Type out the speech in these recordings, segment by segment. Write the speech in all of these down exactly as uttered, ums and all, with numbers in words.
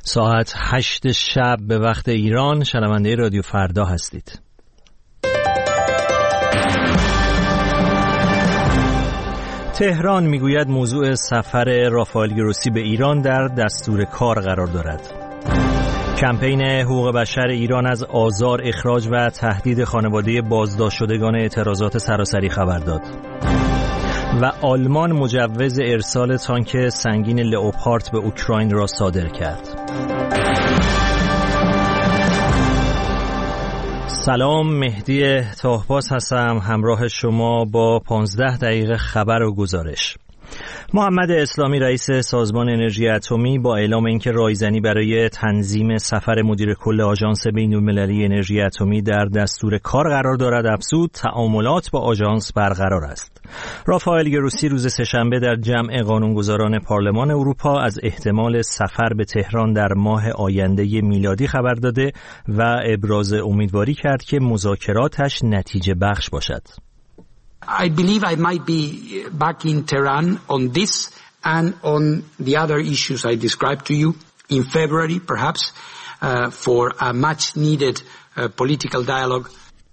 ساعت هشت شب به وقت ایران. شنونده رادیو فردا هستید. تهران میگوید موضوع سفر رافائل گروسی به ایران در دستور کار قرار دارد. کمپین حقوق بشر ایران از آزار، اخراج و تهدید خانواده بازداشت شدگان اعتراضات سراسری خبر داد. و آلمان مجوز ارسال تانک سنگین لئوپارد به اوکراین را صادر کرد. سلام، مهدی تاهباز هستم، همراه شما با پانزده دقیقه خبر و گزارش. محمد اسلامی رئیس سازمان انرژی اتمی با اعلام اینکه رایزنی برای تنظیم سفر مدیر کل آژانس بین‌المللی انرژی اتمی در دستور کار قرار دارد، افزود تعاملات با آژانس برقرار است. رافائل گروسی روز سه‌شنبه در جمع قانونگذاران پارلمان اروپا از احتمال سفر به تهران در ماه آینده میلادی خبر داده و ابراز امیدواری کرد که مذاکراتش نتیجه بخش باشد. I believe I might be back in Tehran on this and on the other issues I described to you in February, perhaps, uh, for a much needed uh, political dialogue.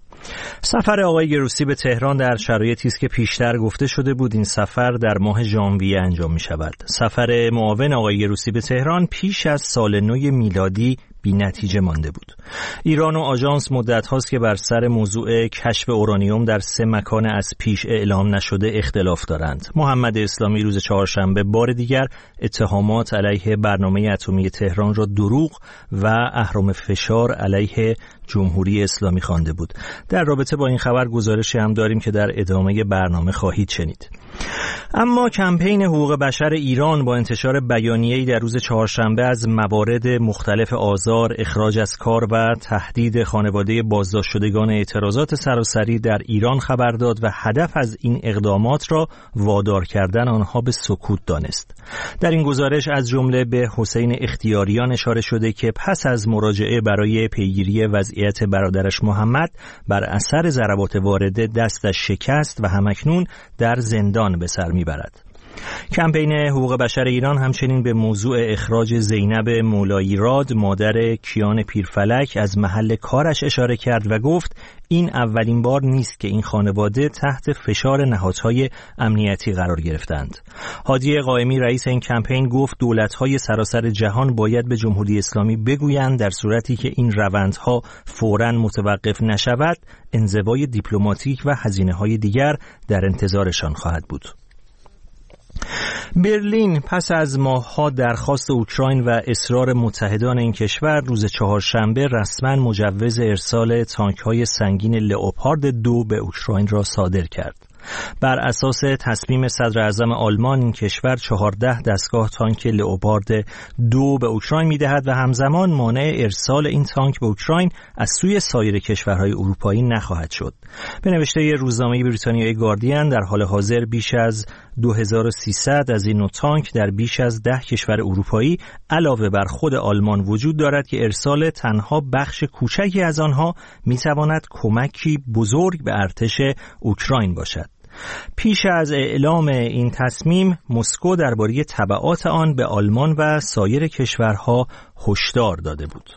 سفر آقای گروسی به تهران در شرایطی است که پیشتر گفته شده بود این سفر در ماه ژانویه انجام می شود. سفر معاون آقای گروسی به تهران پیش از سال نو میلادی بی نتیجه مانده بود. ایران و آژانس مدت هاست که بر سر موضوع کشف اورانیوم در سه مکان از پیش اعلام نشده اختلاف دارند. محمد اسلامی روز چهارشنبه بار دیگر اتهامات علیه برنامه اتمی تهران را دروغ و اهرم فشار علیه جمهوری اسلامی خوانده بود. در رابطه با این خبر گزارشی هم داریم که در ادامه برنامه خواهید شنید. اما کمپین حقوق بشر ایران با انتشار بیانیه‌ای در روز چهارشنبه از موارد مختلف آزار، اخراج از کار و تهدید خانواده بازداشت شدگان اعتراضات سراسری در ایران خبر داد و هدف از این اقدامات را وادار کردن آنها به سکوت دانست. در این گزارش از جمله به حسین اختیاریان اشاره شده که پس از مراجعه برای پیگیری وضعیت برادرش محمد بر اثر ضربات وارده دستش شکست و همکنون در زندان به سر میبرد. کمپین حقوق بشر ایران همچنین به موضوع اخراج زینب مولاییراد مادر کیان پیرفلک از محل کارش اشاره کرد و گفت این اولین بار نیست که این خانواده تحت فشار نهادهای امنیتی قرار گرفتند. هادی قائمی رئیس این کمپین گفت دولت‌های سراسر جهان باید به جمهوری اسلامی بگویند در صورتی که این روندها فوراً متوقف نشود انزوای دیپلماتیک و هزینه‌های دیگر در انتظارشان خواهد بود. برلین پس از ماه‌ها درخواست اوکراین و اصرار متحدان این کشور روز چهارشنبه رسما مجوز ارسال تانک‌های سنگین لئوپارد دو به اوکراین را صادر کرد. بر اساس تصمیم صدر اعظم آلمان این کشور چهارده دستگاه تانک لئوپارد دو به اوکراین می‌دهد و همزمان مانع ارسال این تانک به اوکراین از سوی سایر کشورهای اروپایی نخواهد شد. به نوشته روزنامه بریتانیایی گاردین در حال حاضر بیش از دو هزار و سیصد از این نوع تانک در بیش از ده کشور اروپایی علاوه بر خود آلمان وجود دارد که ارسال تنها بخش کوچکی از آنها می‌تواند کمکی بزرگ به ارتش اوکراین باشد. پیش از اعلام این تصمیم مسکو درباره تبعات آن به آلمان و سایر کشورها هشدار داده بود.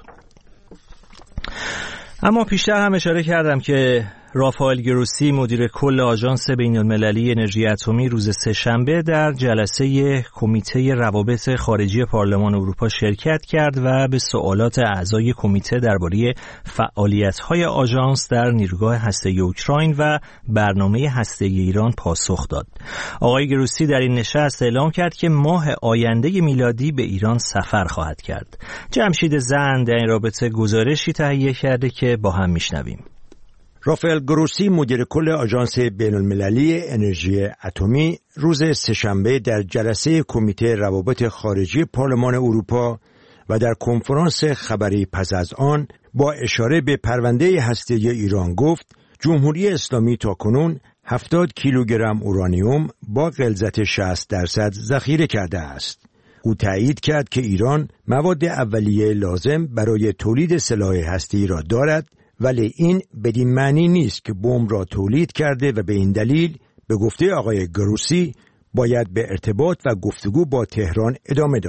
اما پیشتر هم اشاره کردم که رافائل گروسی مدیر کل آژانس بین‌المللی انرژی اتمی روز سه‌شنبه در جلسه کمیته روابط خارجی پارلمان اروپا شرکت کرد و به سوالات اعضای کمیته درباره فعالیت‌های آژانس در نیروگاه هسته‌ای اوکراین و برنامه هسته‌ای ایران پاسخ داد. آقای گروسی در این نشست اعلام کرد که ماه آینده میلادی به ایران سفر خواهد کرد. جمشید زند در این رابطه گزارشی تهیه کرده که با هم میشنویم. رافائل گروسی مدیر کل آژانس بین‌المللی انرژی اتمی روز سه‌شنبه در جلسه کمیته روابط خارجی پارلمان اروپا و در کنفرانس خبری پس از آن با اشاره به پرونده هسته‌ای ایران گفت جمهوری اسلامی تاکنون هفتاد کیلوگرم اورانیوم با غلظت شصت درصد ذخیره کرده است. او تایید کرد که ایران مواد اولیه لازم برای تولید سلاح هسته‌ای را دارد، ولی این بدین معنی نیست که بمب را تولید کرده و به این دلیل به گفته آقای گروسی باید به ارتباط و گفتگو با تهران ادامه داد.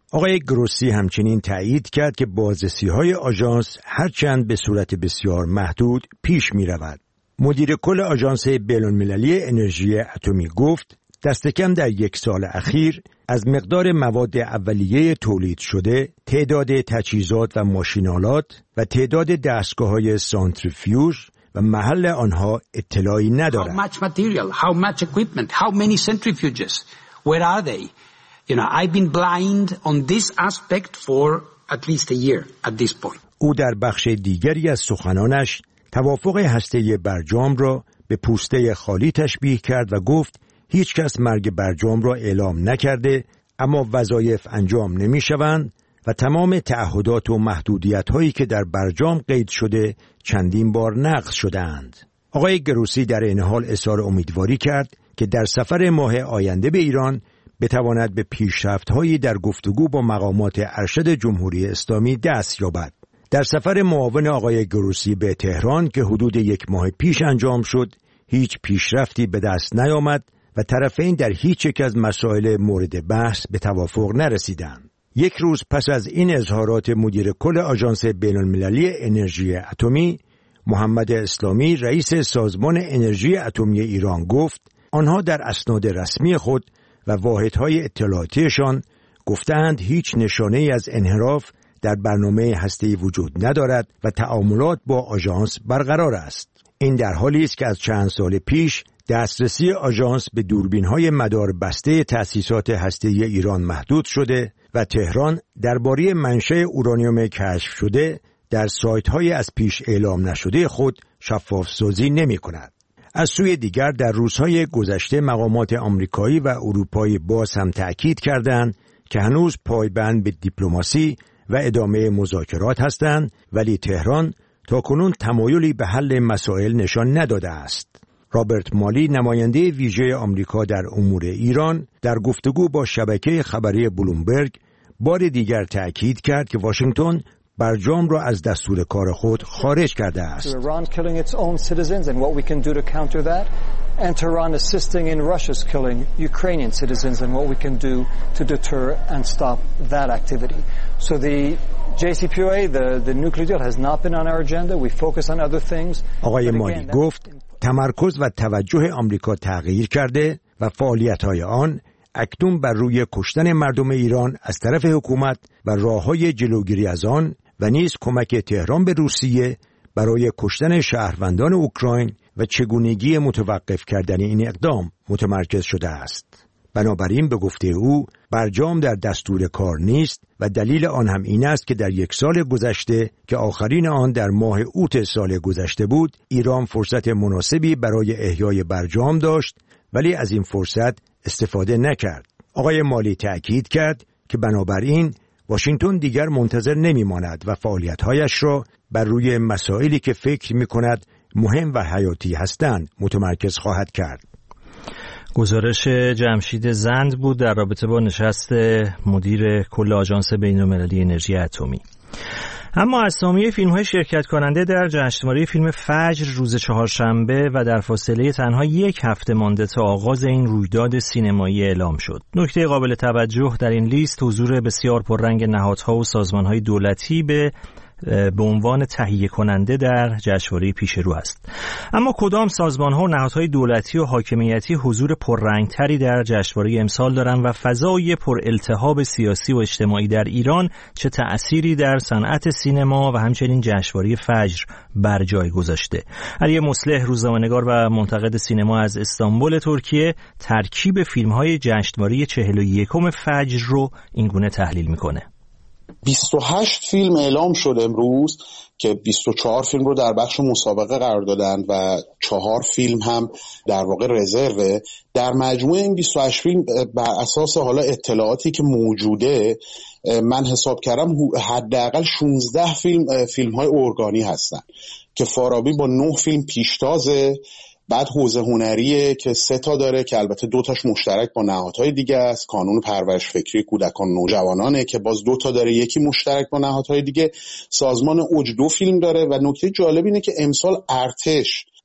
آقای گروسی همچنین تایید کرد که بازرسی‌های آژانس هرچند به صورت بسیار محدود پیش می‌رود. مدیر کل آژانس بین‌المللی انرژی اتمی گفت دست کم در یک سال اخیر از مقدار مواد اولیه تولید شده، تعداد تجهیزات و ماشین‌آلات و تعداد دستگاه‌های سانتریفیوژ و محل آنها اطلاعی ندارد. How much material, how much equipment, how many centrifuges, where are they? You know, I've been blind on this aspect for at least a year at this point. او در بخش دیگری از سخنانش توافق هسته‌ای برجام را به پوسته خالی تشبیه کرد و گفت هیچ کس مرگ برجام را اعلام نکرده، اما وظایف انجام نمی شوند و تمام تعهدات و محدودیت هایی که در برجام قید شده چندین بار نقض شده‌اند. آقای گروسی در این حال اظهار امیدواری کرد که در سفر ماه آینده به ایران بتواند به پیشرفت‌هایی در گفتگو با مقامات ارشد جمهوری اسلامی دست یابد. در سفر معاون آقای گروسی به تهران که حدود یک ماه پیش انجام شد، هیچ پیشرفتی به دست نیامد و طرفین در هیچ یک از مسائل مورد بحث به توافق نرسیدند. یک روز پس از این اظهارات مدیر کل آژانس بین‌المللی انرژی اتمی، محمد اسلامی رئیس سازمان انرژی اتمی ایران گفت آنها در اسناد رسمی خود و واحدهای اطلاعاتیشان گفتند هیچ نشانه‌ای از انحراف در برنامه هسته‌ای وجود ندارد و تعاملات با آژانس برقرار است. این در حالی است که از چند سال پیش دسترسی آژانس به دوربین‌های مدار بسته تأسیسات هسته‌ای ایران محدود شده و تهران درباره منشأ اورانیوم کشف شده در سایت‌های از پیش اعلام نشده خود شفاف‌سازی نمی‌کند. از سوی دیگر در روزهای گذشته مقامات آمریکایی و اروپایی باز هم تأکید کردند که هنوز پایبند به دیپلماسی و ادامه مذاکرات هستند، ولی تهران تاکنون تمایلی به حل مسائل نشان نداده است. رابرت مالی نماینده ویژه آمریکا در امور ایران در گفتگو با شبکه خبری بلومبرگ بار دیگر تأکید کرد که واشنگتن برجام را از دستور کار خود خارج کرده است. and Tehran assisting in Russia's killing Ukrainian citizens and what we can do to deter and stop that activity. So the J C P O A, the, the nuclear deal has not been on our agenda. We focus on other things. آقای مالی گفت تمرکز و توجه آمریکا تغییر کرده و فعالیت‌های آن اکنون بر روی کشتن مردم ایران از طرف حکومت و راه‌های جلوگیری از آن و نیز کمک تهران به روسیه برای کشتن شهروندان اوکراین و چگونگی متوقف کردن این اقدام متمرکز شده است. بنابراین به گفته او برجام در دستور کار نیست و دلیل آن هم این است که در یک سال گذشته که آخرین آن در ماه اوت سال گذشته بود، ایران فرصت مناسبی برای احیای برجام داشت ولی از این فرصت استفاده نکرد. آقای مالی تأکید کرد که بنابراین واشنگتن دیگر منتظر نمی‌ماند و فعالیت‌هایش را بر روی مسائلی که فکر می‌کند مهم و حیاتی هستند متمرکز خواهد کرد. گزارش جمشید زند بود در رابطه با نشست مدیر کل آژانس بین‌المللی انرژی اتمی. اما اسامی فیلم‌های شرکت کننده در جشنواره فیلم فجر روز چهارشنبه و در فاصله تنها یک هفته مانده تا آغاز این رویداد سینمایی اعلام شد. نکته قابل توجه در این لیست حضور بسیار پررنگ نهادها و سازمان‌های دولتی به به عنوان تهیه کننده در جشنواره پیش رو است. اما کدام سازمان‌ها و نهادهای دولتی و حاکمیتی حضور پررنگتری در جشنواره امسال دارند و فضای پر التهاب سیاسی و اجتماعی در ایران چه تأثیری در صنعت سینما و همچنین جشنواره فجر بر جای گذاشته؟ علی مصلح روزنامه‌نگار و منتقد سینما از استانبول ترکیه ترکیب فیلم‌های جشنواره چهل و یکم فجر رو اینگونه تحلیل می‌کنه. بیست و هشت فیلم اعلام شد امروز که بیست و چهار فیلم رو در بخش مسابقه قرار دادن و چهار فیلم هم در واقع رزرو. در مجموع این بیست و هشت فیلم بر اساس حالا اطلاعاتی که موجوده من حساب کردم حداقل شانزده فیلم فیلم های ارگانی هستن که فارابی با نه فیلم پیشتازه، بعد حوزه هنریه که سه تا داره که البته دو تاش مشترک با نهادهای دیگه است، کانون پرورش فکری کودکان نوجوانانه که باز دو تا داره، یکی مشترک با نهادهای دیگه، سازمان اوج دو فیلم داره و نکته جالب اینه که امسال ارتش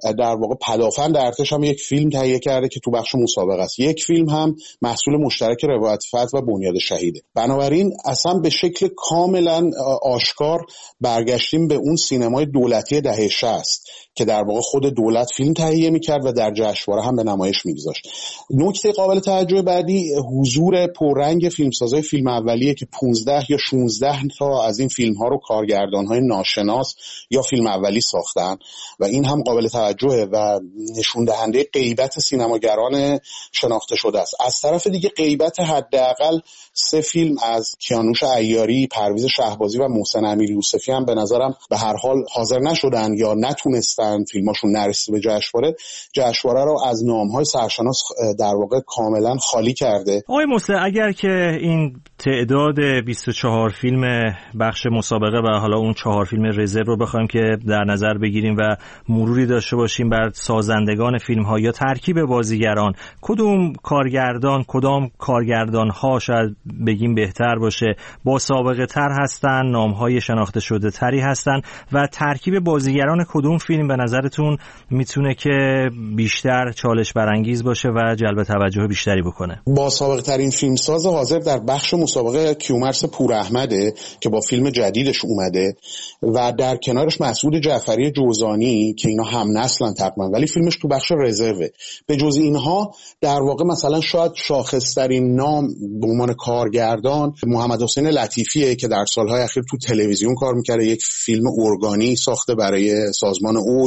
در واقع پدافند ارتش هم یک فیلم تهیه کرده که تو بخش مسابقه است، یک فیلم هم محصول مشترک روایت فتح و بنیاد شهیده. بنابراین اصلا به شکل کاملا آشکار برگشتیم به اون سینمای دولتی دهه شصت که در واقع خود دولت فیلم تهیه میکرد و در جشنواره هم به نمایش میگذاشت. نکته قابل توجه بعدی حضور پررنگ فیلمسازای فیلم اولیه که پانزده یا شانزده تا از این فیلم ها رو کارگردان‌های ناشناس یا فیلم اولی ساختن و این هم قابل توجهه و نشون دهنده غیبت سینماگران شناخته شده است. از طرف دیگه غیبت حداقل سه فیلم از کیانوش عیاری، پرویز شهبازی و محسن امیریوسفی هم به نظرم به هر حال حاضر نشدن یا نتونستن، فیلماشون نرسید به جشنواره. جشنواره رو از نام‌های سرشناس در واقع کاملا خالی کرده. آقای مسلح، اگر که این تعداد بیست و چهار فیلم بخش مسابقه و حالا اون چهار فیلم رزرو رو بخوایم که در نظر بگیریم و مروری داشته باشیم بر سازندگان فیلم‌ها یا ترکیب بازیگران، کدوم کارگردان کدام کارگردان‌ها شاید بگیم بهتر باشه، با سابقه تر هستن، نام‌های شناخته شده تری هستن و ترکیب بازیگران کدوم فیلم به نظرتون میتونه که بیشتر چالش برانگیز باشه و جلب توجه بیشتری بکنه؟ با سابقه ترین فیلمساز حاضر در بخش مسابقه کیومرث پوراحمده که با فیلم جدیدش اومده و در کنارش مسعود جعفری جوزانی که اینا هم نسلن تقریبا ولی فیلمش تو بخش رزرو. به جز اینها در واقع مثلا شاید شاخص‌ترین نام به عنوان کارگردان محمد حسین لطیفیه که در سالهای اخیر تو تلویزیون کار میکرده، یک فیلم ارگانی ساخته برای سازمان اوج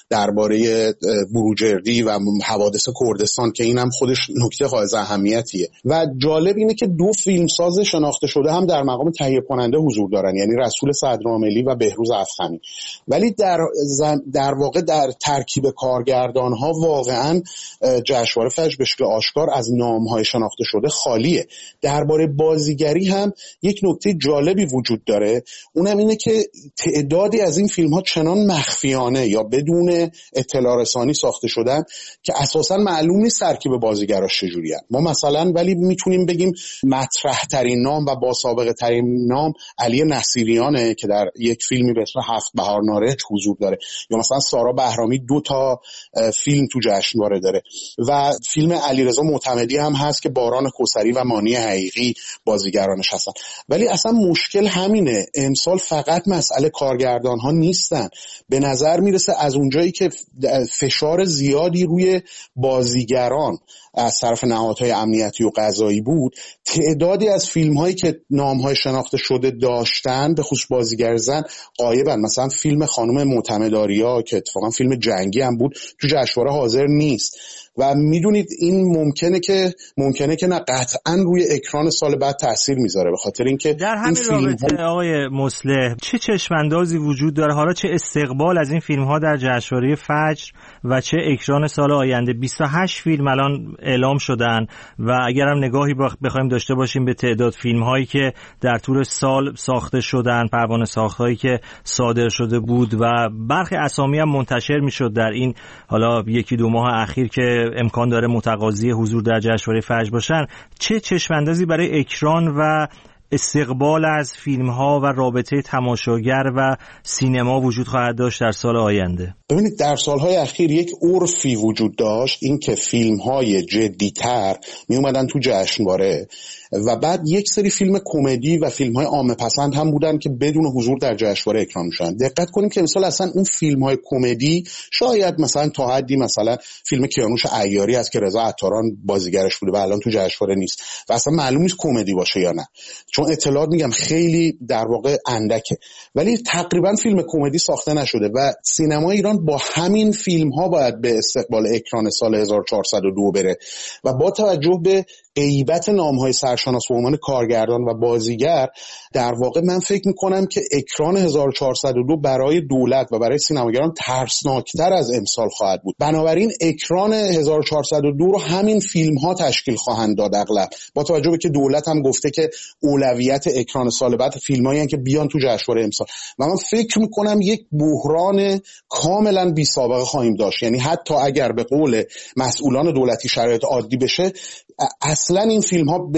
درباره بروجردی و حوادث کردستان که این هم خودش نکته حائز اهمیتیه. و جالب اینه که دو فیلمساز شناخته شده هم در مقام تهیه کننده حضور دارن، یعنی رسول صدرعاملی و بهروز افخمی. ولی در در واقع در ترکیب کارگردان ها واقعا جشنواره فجر به شکل آشکار از نام های شناخته شده خالیه. درباره بازیگری هم یک نکته جالبی وجود داره، اونم اینه که تعدادی از این فیلم ها چنان مخفیانه یا بدون اطلاع رسانی ساخته شدن که اساسا معلوم نیست ترکیب بازیگراش چجوریه. ما مثلا ولی میتونیم بگیم مطرح ترین نام و با سابقه ترین نام علی نصیریانه که در یک فیلمی به اسم هفت بهار نارنج حضور داره، یا مثلا سارا بهرامی دو تا فیلم تو جشنواره داره و فیلم علیرضا معتمدی هم هست که باران کوثری و مانی حقیقی بازیگرانش هستن. ولی اصلا مشکل همینه، امسال فقط مسئله کارگردان ها نیستن. به نظر میرسه از اونجایی که فشار زیادی روی بازیگران از طرف نهادهای امنیتی و قضایی بود، تعدادی از فیلم هایی که نام های شناخته شده داشتن به خصوص بازیگر زن غایبن. مثلا فیلم خانم معتمدآریا که اتفاقا فیلم جنگی هم بود تو جشنواره حاضر نیست و میدونید این ممکنه که ممکنه که نه قطعا روی اکران سال بعد تاثیر میذاره، به خاطر اینکه در همین رابطه ها... آقای مسلح چه چشماندازی وجود داره، حالا چه استقبال از این فیلم ها در جشنواره فجر و چه اکران سال آینده؟ بیست و هشت فیلم الان اعلام شدن و اگرم نگاهی بخوایم داشته باشیم به تعداد فیلم هایی که در طول سال ساخته شدن، پروانه ساخت هایی که صادر شده بود و برخی اسامی هم منتشر میشد در این حالا یکی دو ماه اخیر که امکان داره متقاضی حضور در جشنواره فجر باشن، چه چشماندازی برای اکران و استقبال از فیلم ها و رابطه تماشاگر و سینما وجود خواهد داشت در سال آینده؟ ببینید در سالهای اخیر یک عرفی وجود داشت، این که فیلم های جدی‌تر می اومدن تو جشنواره و بعد یک سری فیلم کمدی و فیلم های عامه پسند هم بودن که بدون حضور در جشنواره اکران میشن. دقت کنیم که مثلا اصلا اون فیلم های کمدی شاید مثلا تا حدی مثلا فیلم کیانوش عیاری است که رضا عطاران بازیگرش بوده و الان تو جشنواره نیست و اصلا معلوم نیست کمدی باشه یا نه، چون اطلاعات میگم خیلی در واقع اندکه، ولی تقریبا فیلم کمدی ساخته نشده و سینما ایران با همین فیلم ها باید به استقبال اکران سال هزار و چهارصد و دو بره و با توجه به غیبت نام‌های سرشناس به عنوان کارگردان و بازیگر در واقع من فکر می‌کنم که اکران هزار و چهارصد و دو برای دولت و برای سینماگران ترسناکتر از امسال خواهد بود. بنابراین اکران هزار و چهارصد و دو رو همین فیلم‌ها تشکیل خواهند داد اغلب، با توجه به که دولت هم گفته که اولویت اکران سال بعد فیلمایی هستند که بیان تو جشنواره امسال و من فکر می‌کنم یک بحران کاملا بی سابقه خواهیم داشت. یعنی حتی اگر به قول مسئولان دولتی شرایط عادی بشه، اصلا این فیلم ها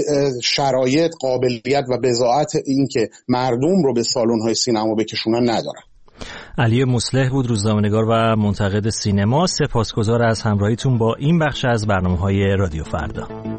شرایط، قابلیت و بضاعت این که مردم رو به سالن های سینما بکشونن ندارن. علی مصلح بود، روزنامه‌نگار و منتقد سینما. سپاسگزار از همراهیتون با این بخش از برنامه‌های رادیو فردا.